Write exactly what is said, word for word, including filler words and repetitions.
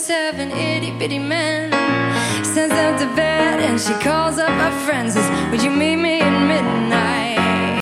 seven, itty bitty man stands up to bed and she calls up her friends. Says, would you meet me at midnight?